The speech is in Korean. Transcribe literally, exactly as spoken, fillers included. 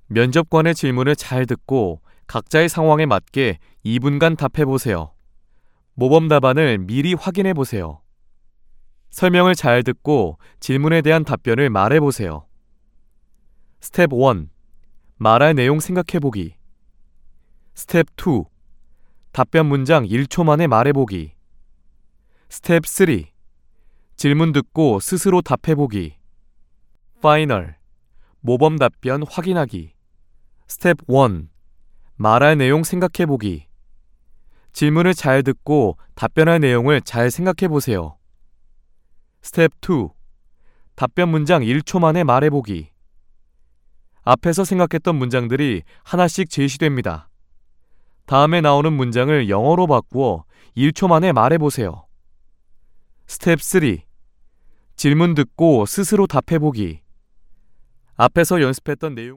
면접관의 질문을 잘 듣고 각자의 상황에 맞게 이 분간 답해보세요. 모범 답안을 미리 확인해보세요. 설명을 잘 듣고 질문에 대한 답변을 말해보세요. 스텝 일. 말할 내용 생각해보기. 스텝 이. 답변 문장 일 초 만에 말해보기. 스텝 삼. 질문 듣고 스스로 답해보기. 파이널. 모범 답변 확인하기. 스텝 일. 말할 내용 생각해보기. 질문을 잘 듣고 답변할 내용을 잘 생각해보세요. 스텝 이. 답변 문장 일 초 만에 말해보기. 앞에서 생각했던 문장들이 하나씩 제시됩니다. 다음에 나오는 문장을 영어로 바꾸어 일 초 만에 말해보세요. 스텝 삼. 질문 듣고 스스로 답해보기. 앞에서 연습했던 내용